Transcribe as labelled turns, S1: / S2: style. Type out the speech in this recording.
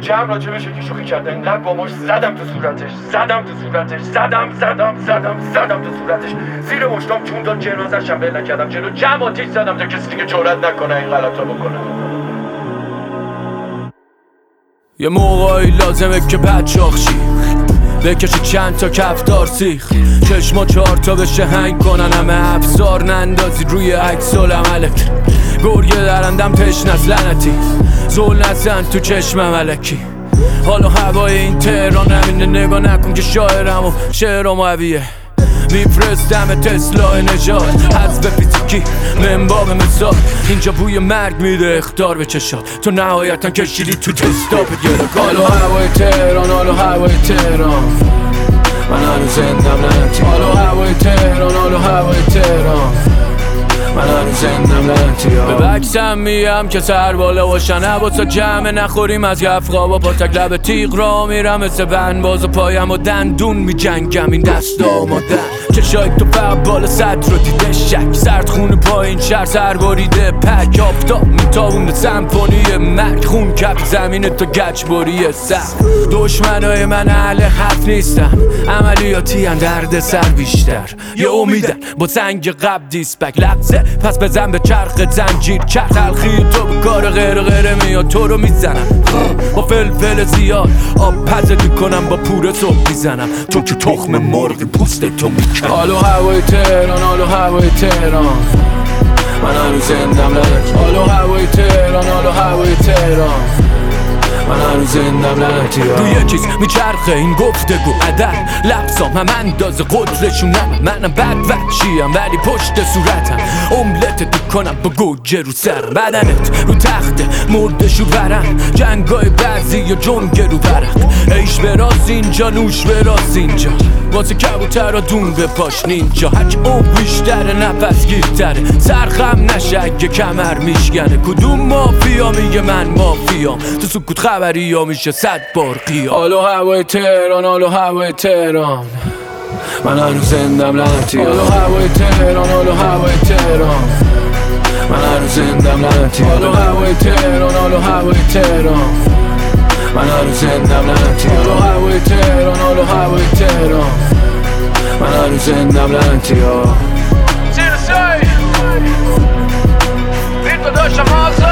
S1: جمع راجبش که شوخی کرده انقدر با ماش زدم تو صورتش زدم تو صورتش زیر مشتام چون داد جنازه‌ش هم ول نکردم جلو جمع آتیش زدم تا کسی دیگه جرئت نکنه این غلطا بکنه.
S2: یه موقعی لازمه که بدشاخشی بکشی چند تا کفتار سیخ چشما 4 تا بشه هنگ کنن همه افسار نندازی روی عکس العملک گرگه درندم تشنه لعنتی زول نزن تو چشم ملکی حالا هوای این تهران همینه نگاه نکن که شاعرم و شعرم قویه میفرستم تسلا نجات حذف فیزیکی منباب مثال اینجا بوی مرگ میده اخطار به چشات تو نهایتا کشیدی تو تستاپت گرک حالا هوای تهران حالا هوای تهران من هنوز زندم لعنتی حالا هوای تهران حالا هوای تهران من هنوز زندم لعنتی به بکسم میم که سر بالا باشن حواسا جمعه نخوریم از یفقا با تک لب تیغ را میرم مثل بند باز و پایم و دندون میجنگم این دست آمادن چشای تو فقط بالا صد رو دیده شک سرد خون پایین شهر سر باریده پک آفتاب میتابونه سمفونی مرگ خون کپ زمین تو گچ باریه سخت دشمنای من اهل حرف نیستن عملیاتی هم درد سر بیشتر یه امیدن با زنگ قبل دیسپک لحظه پس بزن به چرخ زنجیر چرخ تلخی تو به کار غیر میاد تو رو میزنم با فلفل زیاد آب پزدی کنم با پور صبح میزنم تو که تخم مرغ پوست تو میکنم حالا هوای تهران حالا هوای تهران من هنوز زندم لعنتی حالا هوای تهران حالا هوای تهران من هنوز زندم لعنتی تو یه چیز میچرخه این گفتگو عدد لبسام هم اندازه قدرشونم منم بد وحشیم ولی پشت صورتم املتت کنم با گوجه رو سرم بدنت رو تخت مردشو برم جنگای بعضی یا جنگ رو برق ایش براز اینجا نوش براز اینجا واسه کبوتر و دون به پاش نینجا هرچه اون بیشتره نفس گیرتره سرخم نشه اگه کمر میشکنه کدوم مافیا میگه من مافیام تو سکوت خبری ها میشه 100 بار قیام حالا هوای تهران حالا هوای تهران من هنوز زندم لعنتی حالا هوای تهران حالا هوای تهران من هنوز زندم لعنتی حالا هوای تهران حالا هوای تهران من هنوز زندم لعنتی حالا هوای تهران حالا هوای تهران من هنوز زندم لعنتی ها
S1: زیر سای بیت داشتم آزاد